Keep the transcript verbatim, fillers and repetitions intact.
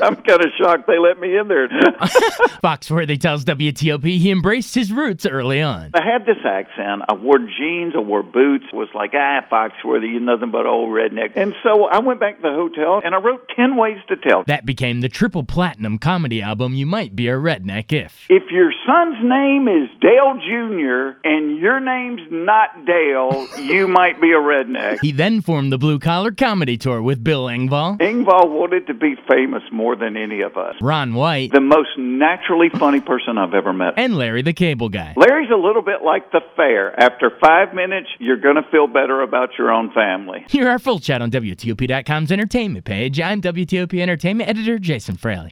I'm kind of shocked they let me in there. Foxworthy tells W T O P he embraced his roots early on. I had this accent. I wore jeans. I wore boots. It was like, ah, Foxworthy, you're nothing but old redneck. And so I went back to the hotel, and I wrote ten ways to tell. That became the triple platinum comedy album You Might Be a Redneck If. If your son's name is Dale Junior and your name's not Dale, you might be a redneck. He then formed the Blue Collar Comedy Tour with Bill Engvall. Engvall wanted to be famous more than any of us. Ron White. The most naturally funny person I've ever met. And Larry the Cable Guy. Larry's a little bit like the fair. After five minutes, you're going to feel better about your own family. Hear our full chat on W T O P dot com's entertainment page. I'm W T O P Entertainment Editor Jason Fraley.